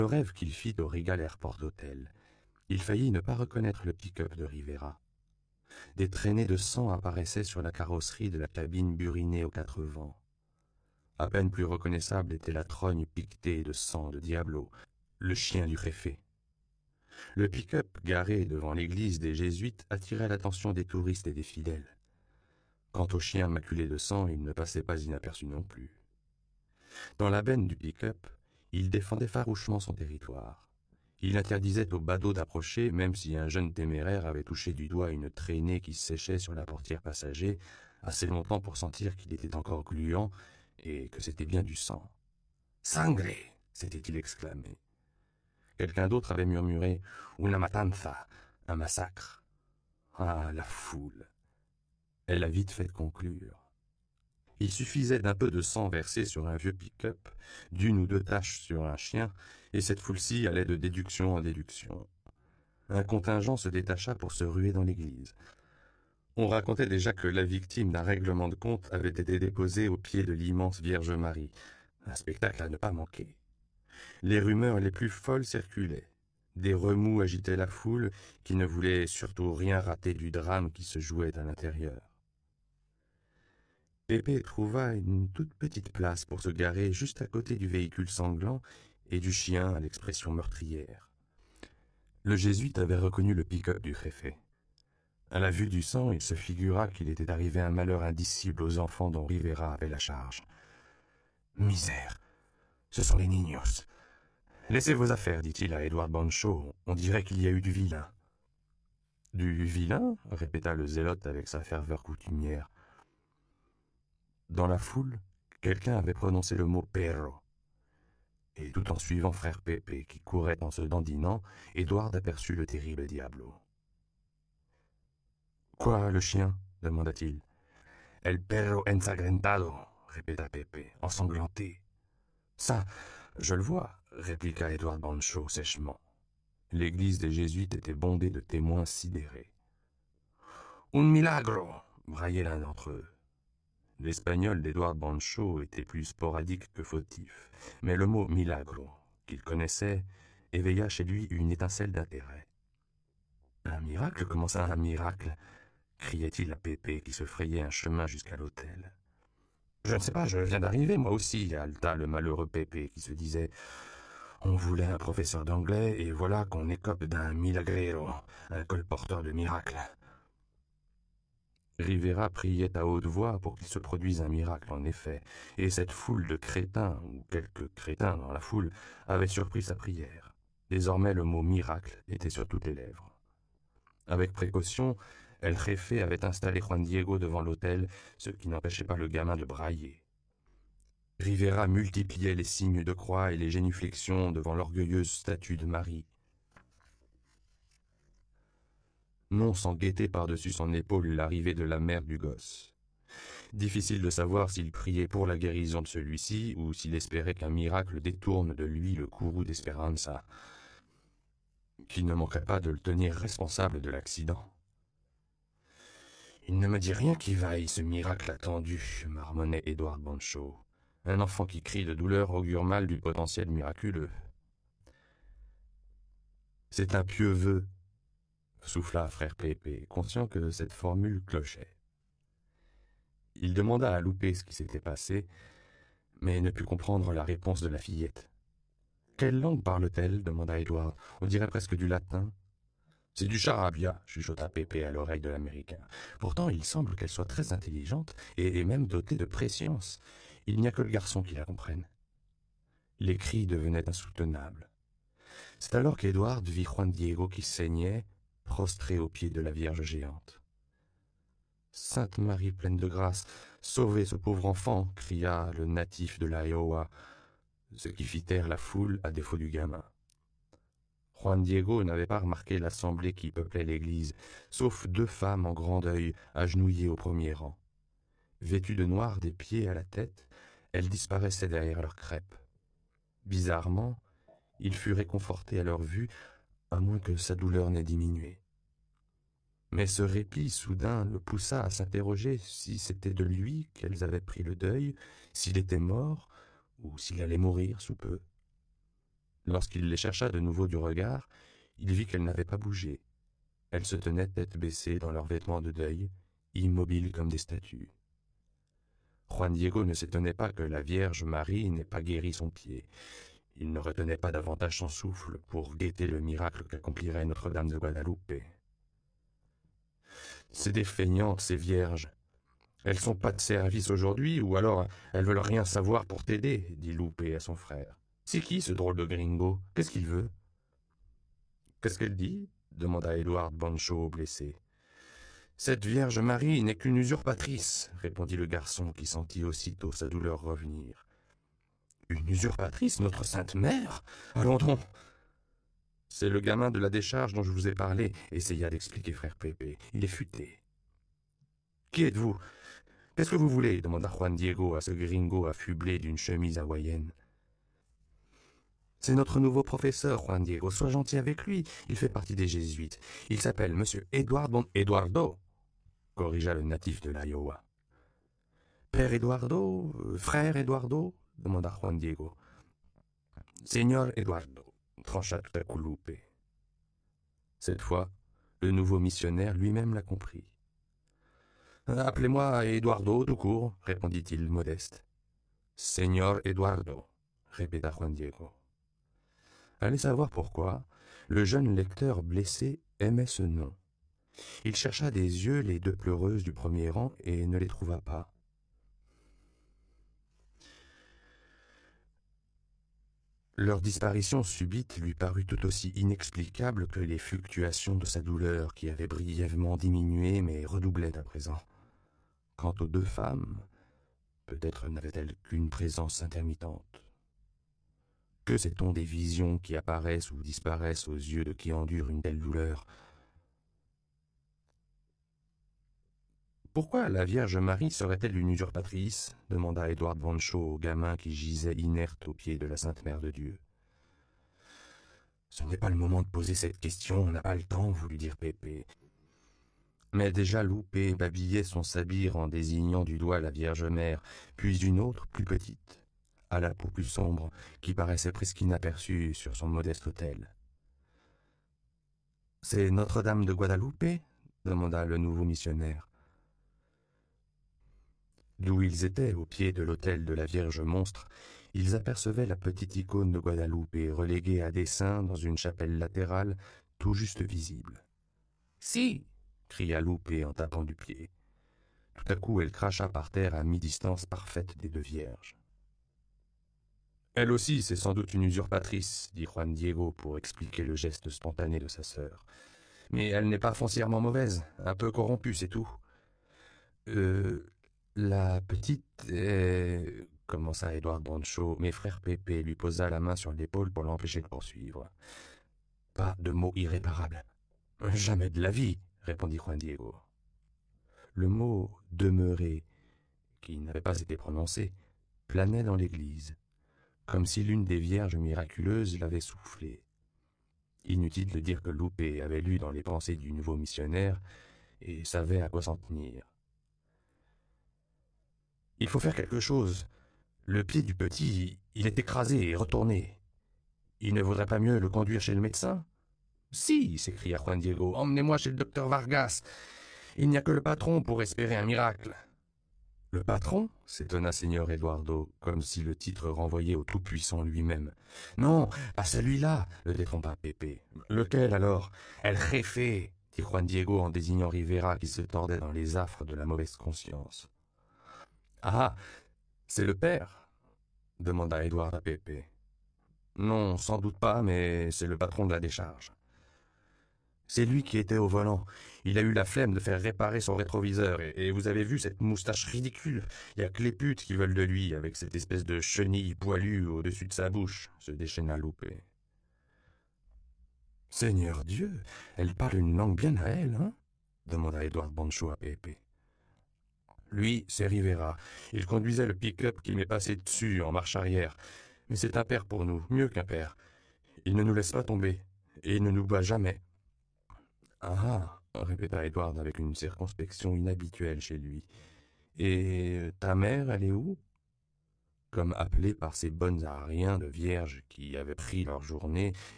Le rêve qu'il fit au Regal Airport Hotel, il faillit ne pas reconnaître le pick-up de Rivera. Des traînées de sang apparaissaient sur la carrosserie de la cabine burinée aux 4 vents. À peine plus reconnaissable était la trogne piquetée de sang de Diablo, le chien du préfet. Le pick-up garé devant l'église des Jésuites attirait l'attention des touristes et des fidèles. Quant au chien maculé de sang, il ne passait pas inaperçu non plus. Dans la benne du pick-up, il défendait farouchement son territoire. Il interdisait aux badauds d'approcher, même si un jeune téméraire avait touché du doigt une traînée qui séchait sur la portière passager, assez longtemps pour sentir qu'il était encore gluant et que c'était bien du sang. « Sangre !» s'était-il exclamé. Quelqu'un d'autre avait murmuré « Una matanza !» un massacre. Ah, la foule! Elle a vite fait conclure. Il suffisait d'un peu de sang versé sur un vieux pick-up, d'une ou deux taches sur un chien, et cette foule-ci allait de déduction en déduction. Un contingent se détacha pour se ruer dans l'église. On racontait déjà que la victime d'un règlement de compte avait été déposée au pied de l'immense Vierge Marie. Un spectacle à ne pas manquer. Les rumeurs les plus folles circulaient. Des remous agitaient la foule, qui ne voulait surtout rien rater du drame qui se jouait à l'intérieur. Pépé trouva une toute petite place pour se garer juste à côté du véhicule sanglant et du chien à l'expression meurtrière. Le jésuite avait reconnu le pick-up du préfet. À la vue du sang, il se figura qu'il était arrivé un malheur indicible aux enfants dont Rivera avait la charge. « Misère, ce sont les niños. Laissez vos affaires, dit-il à Edward Bancho, on dirait qu'il y a eu du vilain. » Du vilain ? Répéta le zélote avec sa ferveur coutumière. Dans la foule, quelqu'un avait prononcé le mot « perro ». Et tout en suivant frère Pépé, qui courait en se dandinant, Édouard aperçut le terrible Diablo. « Quoi, le chien ?» demanda-t-il. « El perro ensangrentado » répéta Pépé, ensanglanté. « Ça, je le vois » répliqua Edward Bancho sèchement. L'église des Jésuites était bondée de témoins sidérés. « Un milagro » braillait l'un d'entre eux. L'espagnol d'Edward Bancho était plus sporadique que fautif, mais le mot « milagro » qu'il connaissait éveilla chez lui une étincelle d'intérêt. « Un miracle? Comment ça, un miracle ?» criait-il à Pépé qui se frayait un chemin jusqu'à l'hôtel. « Je ne sais pas, je viens d'arriver, moi aussi, » haleta le malheureux Pépé qui se disait « On voulait un professeur d'anglais, et voilà qu'on écope d'un milagrero, un colporteur de miracles. » Rivera priait à haute voix pour qu'il se produise un miracle, en effet, et cette foule de crétins, ou quelques crétins dans la foule, avait surpris sa prière. Désormais, le mot « miracle » était sur toutes les lèvres. Avec précaution, El Jefe avait installé Juan Diego devant l'autel, ce qui n'empêchait pas le gamin de brailler. Rivera multipliait les signes de croix et les génuflexions devant l'orgueilleuse statue de Marie. Non sans guetter par-dessus son épaule l'arrivée de la mère du gosse. Difficile de savoir s'il priait pour la guérison de celui-ci ou s'il espérait qu'un miracle détourne de lui le courroux d'Esperanza, qui ne manquerait pas de le tenir responsable de l'accident. « Il ne me dit rien qui vaille, ce miracle attendu, » marmonnait Edward Bancho. « Un enfant qui crie de douleur augure mal du potentiel miraculeux. »« C'est un pieux vœu, » souffla frère Pépé, conscient que cette formule clochait. Il demanda à Loupé ce qui s'était passé, mais ne put comprendre la réponse de la fillette. « Quelle langue parle-t-elle » demanda Édouard. « On dirait presque du latin. »« C'est du charabia » chuchota Pépé à l'oreille de l'Américain. « Pourtant, il semble qu'elle soit très intelligente et même dotée de préscience. Il n'y a que le garçon qui la comprenne. » Les cris devenaient insoutenables. C'est alors qu'Édouard vit Juan Diego qui saignait, prostré aux pieds de la Vierge géante. « Sainte Marie pleine de grâce, sauvez ce pauvre enfant » cria le natif de l'Iowa, ce qui fit taire la foule à défaut du gamin. Juan Diego n'avait pas remarqué l'assemblée qui peuplait l'église, sauf 2 femmes en grand deuil, agenouillées au premier rang. Vêtues de noir des pieds à la tête, elles disparaissaient derrière leurs crêpes. Bizarrement, il fut réconforté à leur vue, à moins que sa douleur n'ait diminué. Mais ce répit soudain le poussa à s'interroger si c'était de lui qu'elles avaient pris le deuil, s'il était mort, ou s'il allait mourir sous peu. Lorsqu'il les chercha de nouveau du regard, il vit qu'elles n'avaient pas bougé. Elles se tenaient tête baissée dans leurs vêtements de deuil, immobiles comme des statues. Juan Diego ne s'étonnait pas que la Vierge Marie n'ait pas guéri son pied. Il ne retenait pas davantage son souffle pour guetter le miracle qu'accomplirait Notre-Dame de Guadalupe. C'est des feignantes, ces vierges. Elles sont pas de service aujourd'hui, ou alors elles veulent rien savoir pour t'aider, dit Lupe à son frère. C'est qui ce drôle de gringo? Qu'est-ce qu'il veut? Qu'est-ce qu'elle dit? Demanda Edward Bancho, blessé. Cette Vierge Marie n'est qu'une usurpatrice, répondit le garçon qui sentit aussitôt sa douleur revenir. Une usurpatrice, notre sainte mère? Allons donc! C'est le gamin de la décharge dont je vous ai parlé, essaya d'expliquer frère Pépé. Il est futé. Qui êtes-vous? Qu'est-ce que vous voulez? Demanda Juan Diego à ce gringo affublé d'une chemise hawaïenne. C'est notre nouveau professeur, Juan Diego. Sois gentil avec lui. Il fait partie des jésuites. Il s'appelle Monsieur Eduardo, corrigea le natif de l'Iowa. Père Eduardo, frère Eduardo, demanda Juan Diego. Señor Eduardo, trancha tout à coup Lupe. Cette fois, le nouveau missionnaire lui-même l'a compris. Appelez-moi Eduardo tout court, répondit-il modeste. Señor Eduardo, répéta Juan Diego. Allez savoir pourquoi, le jeune lecteur blessé aimait ce nom. Il chercha des yeux les deux pleureuses du premier rang et ne les trouva pas. Leur disparition subite lui parut tout aussi inexplicable que les fluctuations de sa douleur qui avaient brièvement diminué mais redoublaient à présent. Quant aux deux femmes, peut-être n'avaient-elles qu'une présence intermittente. Que sait-on des visions qui apparaissent ou disparaissent aux yeux de qui endurent une telle douleur? Pourquoi la Vierge Marie serait-elle une usurpatrice? Demanda Edward Bancho au gamin qui gisait inerte aux pieds de la Sainte Mère de Dieu. Ce n'est pas le moment de poser cette question, on n'a pas le temps, voulut dire Pépé. Mais déjà Loupé babillait son sabir en désignant du doigt la Vierge Mère, puis une autre plus petite, à la peau plus sombre, qui paraissait presque inaperçue sur son modeste autel. « C'est Notre-Dame de Guadalupe ?» demanda le nouveau missionnaire. D'où ils étaient, au pied de l'autel de la Vierge Monstre, ils apercevaient la petite icône de Guadalupe reléguée à dessein dans une chapelle latérale tout juste visible. « Si !» cria Loupé en tapant du pied. Tout à coup, elle cracha par terre à mi-distance parfaite des deux vierges. « Elle aussi, c'est sans doute une usurpatrice, dit Juan Diego pour expliquer le geste spontané de sa sœur. Mais elle n'est pas foncièrement mauvaise, un peu corrompue, c'est tout. La petite est... commença Edward Bancho, mais frère Pépé lui posa la main sur l'épaule pour l'empêcher de poursuivre. Pas de mots irréparables. Jamais de la vie, répondit Juan Diego. Le mot « demeurer », qui n'avait pas été prononcé, planait dans l'église, comme si l'une des vierges miraculeuses l'avait soufflé. Inutile de dire que Loupé avait lu dans les pensées du nouveau missionnaire et savait à quoi s'en tenir. Il faut faire quelque chose. Le pied du petit, il est écrasé et retourné. Il ne vaudrait pas mieux le conduire chez le médecin? Si, s'écria Juan Diego, emmenez-moi chez le docteur Vargas. Il n'y a que le patron pour espérer un miracle. Le patron? S'étonna Señor Eduardo, comme si le titre renvoyait au Tout-Puissant lui-même. Non, pas celui-là, le détrompa Pépé. Lequel alors? El Jefe, dit Juan Diego en désignant Rivera qui se tordait dans les affres de la mauvaise conscience. Ah, c'est le père? Demanda Edward à Pépé. Non, sans doute pas, mais c'est le patron de la décharge. C'est lui qui était au volant. Il a eu la flemme de faire réparer son rétroviseur. Et vous avez vu cette moustache ridicule? Il n'y a que les putes qui veulent de lui, avec cette espèce de chenille poilue au-dessus de sa bouche, se déchaîna Loupé. Seigneur Dieu, elle parle une langue bien à elle, hein? Demanda Edward Bancho à Pépé. Lui, c'est Rivera. Il conduisait le pick-up qui m'est passé dessus en marche arrière. Mais c'est un père pour nous, mieux qu'un père. Il ne nous laisse pas tomber, et il ne nous bat jamais. Ah, répéta Edward avec une circonspection inhabituelle chez lui. Et ta mère, elle est où? comme appelés par ces bonnes à rien de vierges qui avaient pris leur journée